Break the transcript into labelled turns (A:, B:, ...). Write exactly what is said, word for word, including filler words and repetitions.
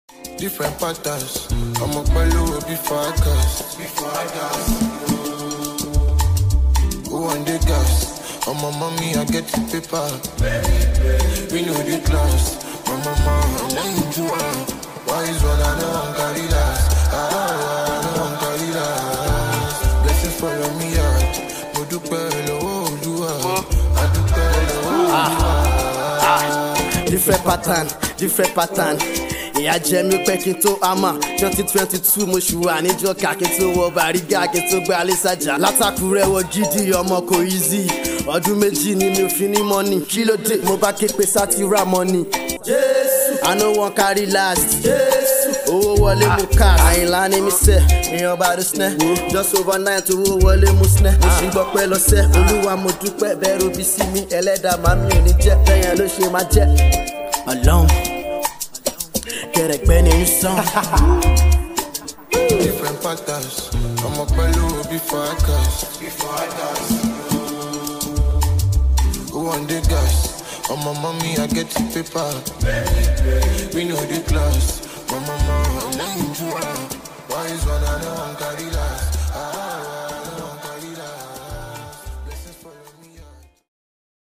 A: Different patterns. I'm a bellow before I gas. Before I gas. Who on the gas? I'm a mommy, I get the paper. We know the class. My mama, I'm lying to her. Why is one I know I'm carry last? Ah, I know I'm carry last. Blessings follow me out. Mo dupe lowo Oluwa. I dupe lowo Oluwa.
B: Different pattern, different pattern. Yeah, Jemmy Pekinto Ama twenty twenty-two mo ṣùwà níjọ́ ká kí n tó wọ Bàrígà kí n tó gbé Alẹ́sàjà látàkùrẹ́ wọ gidi ọmọ kò easy ọdún méjì ni mi ò fi ní money kí ló dé mo bá ké pé sátì ra money Jésù I no wan carry last Jésù owó wọlé mo cash Àyìnlá ni mi sẹ́ èèyàn bá dé snẹ́ just overnight owó wọlé mo snẹ́ mo sì gbọ́ pẹ́ lọ́sẹ̀ Olúwa mo dúpẹ́ bẹ́ẹ̀ robi sí mi ẹlẹ́dàá màmí ò ní jẹ́ bẹ́yẹn ló ṣe máa jẹ́ Ọlọ́run.
A: Different patterns. I'm a bellow before I gas. Before I gas. Who on the gas? I'm a mommy, I get the paper. We know the class. My mama, I'm lying to her. Why is one I know I'm carry